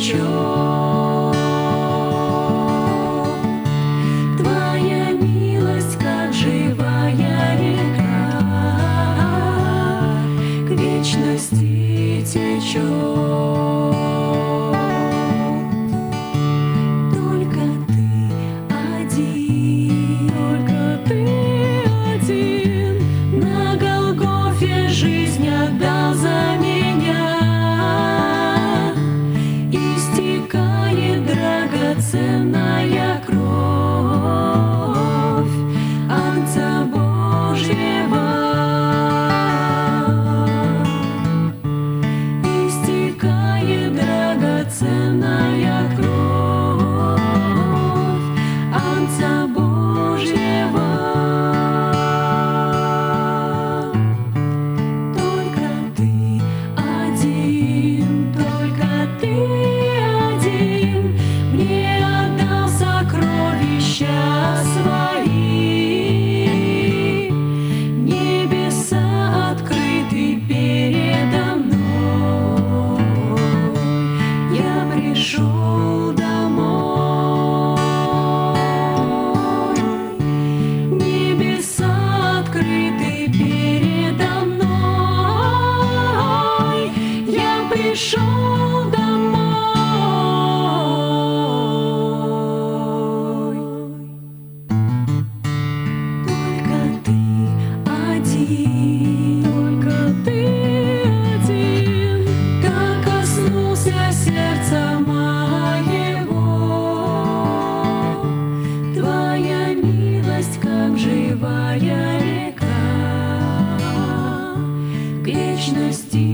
течет. Твоя милость, как живая река, к вечности течет. Жизнь отдал за меня, истекает драгоценная кровь Агнца Божьего. Истекает драгоценная кровь Агнца Божьего. Пришел домой, небеса открыты передо мной. Я пришел домой. Только ты один, только ты один, так коснулся сердца моего. Твоя милость, как живая река, к вечности